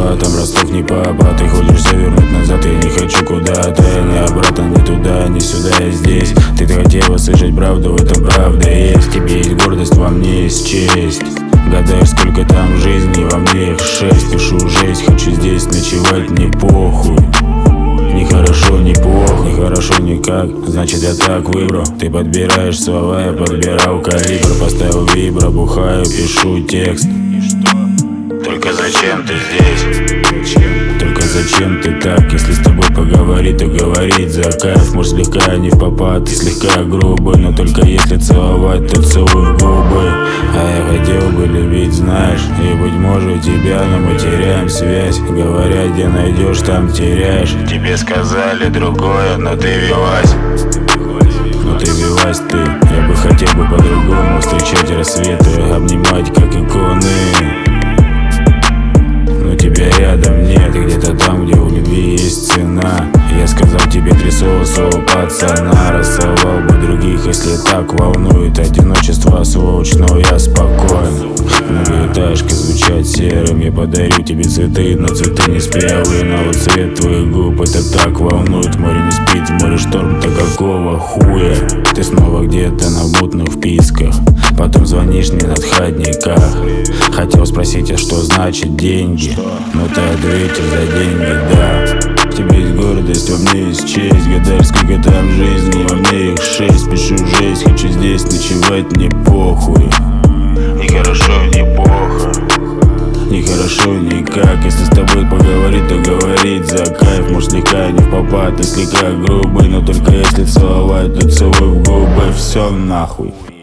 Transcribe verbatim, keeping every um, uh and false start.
папа, там Ростов не папа. Ты хочешь все вернуть назад, я не хочу куда-то. Ни обратно, ни туда, ни сюда, я здесь. Ты хотела слышать правду, в этом правда есть. В тебе есть гордость, во мне есть честь. Гадаешь, сколько там жизней, во мне их шесть. Пишу жесть, хочу здесь ночевать, не похуй. Ни хорошо, ни плохо, ни хорошо, никак. Значит, я так выбрал. Ты подбираешь слова, я подбирал калибр. Поставил вибро, бухаю, пишу текст. Только зачем ты здесь? Только зачем ты так? Если с тобой поговорить, то говорить за кайф. Может, слегка не в попад, ты слегка грубый. Но только если целовать, то целуй в губы. А я хотел бы любить, знаешь. И быть может у тебя, но мы теряем связь. Говоря, где найдешь, там теряешь. Тебе сказали другое, но ты велась. Но ты велась ты. Я бы хотел бы по-другому встречать рассветы, обнимать как иконы. Но тебя рядом нет, и где-то там, где у любви есть цена. Я сказал тебе три слова, слова пацана. Расцеловал бы других, если так волнует одиночество, сволочь, но я спокоен. Многоэтажка звучат серым, я подарю тебе цветы, но цветы не спелые. Но вот цвет твоих губ, это так волнует. Море не спит, в море шторм, так какого хуя? Ты снова где-то на мутных вписках, потом звонишь мне на отходниках. Хотел спросить, а что значит деньги? Но ты ответил за деньги, да. В тебе есть гордость, во мне есть честь. Гадаешь, сколько там жизней, во мне их шесть. Пишу жесть, хочу здесь ночевать, не похуй. Ни хорошо, ни плохо, ни хорошо, никак. Если с тобой поговорить, то говорить за кайф. Может, слегка не в попад, ты слегка грубый. Но только если целовать, то целуй в губы. Все нахуй.